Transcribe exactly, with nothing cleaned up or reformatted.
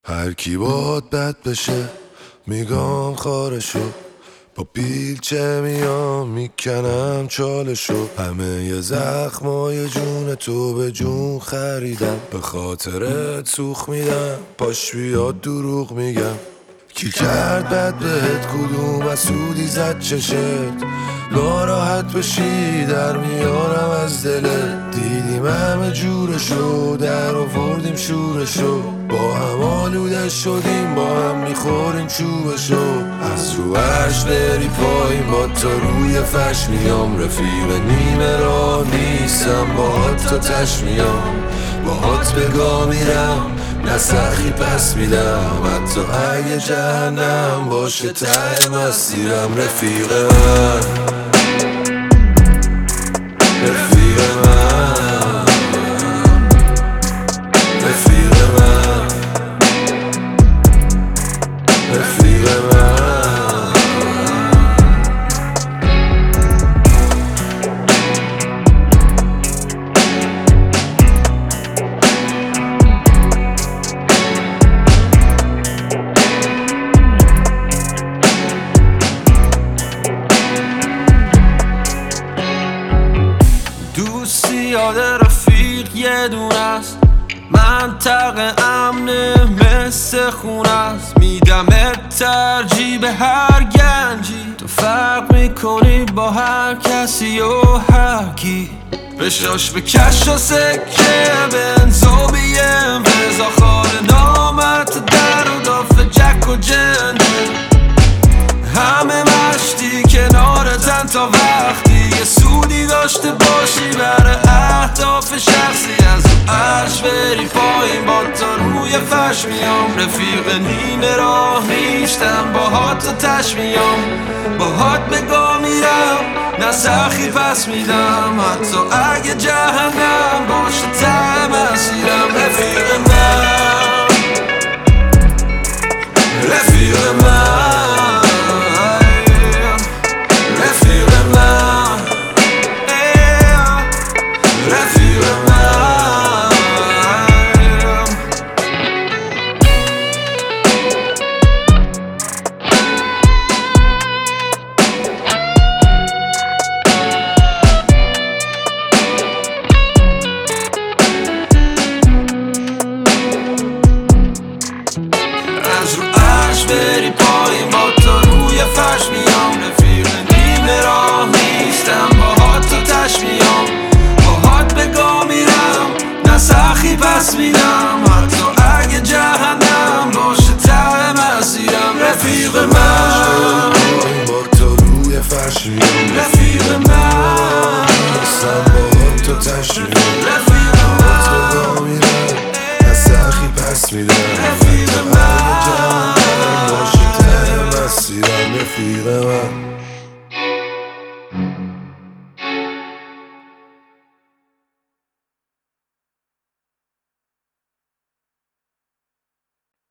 هر کی باهات بد بشه میگم خارشو، با بیلچه میام میکنم چالشو. همه ی زخمای جون تو به جون خریدم، به خاطرت سوخ میدم پاش بیاد دروغ میگم. کی کرد بد بهت کدوم مسئولی زد چشت، ناراحت بشی در میارم از دلت. دیدیم همه جورشو در آوردیم شورشو، با هم آلوده شدیم با هم میخوریم چوبشو. از رو عرش بری پایین با تا روی فرش میام، رفیق نیمه راه نیستم باهات تا تش میام. باهات بگا میرم نه سخی پس میدم، حتی اگه جهنم باشه ته مسیرم. رفیق من رفیق من رفیق من رفیق من یاد رفیق یه دونه است، منطقه امنه مثل خونه است. میدم ترجیح به هر گنجی، تو فرق میکنی با هر کسی و هر کی. بشاش به کش و سکه بنزو بیم وزا خال نامت در و داف جک و جنده. همه مشتی کنارتن تا وقتی یه سودی داشته باشی برای اهداف شخصی. از رو عرش بری پایین با تا روی فرش میام، رفیق نیمه راه نیستم باهات تا تش میام. باهات بگا میرم نه سخی پس میدم، حتی اگه جهنم باشه ته مسیرم. رفیق من رفیق من بری پایین با تو روی فرش میام، رفیق نیمه راه نیستم باهات تا تش میام. باهات بگا میرم نه سخی پس میدم، حتی اگه جهنم باشه ته مسیرم. رفیق من با تو روی فرش میام، رفیق من نیستم باهات تا تش میام. رفیق من بگا میرم نه سخی پس میدم،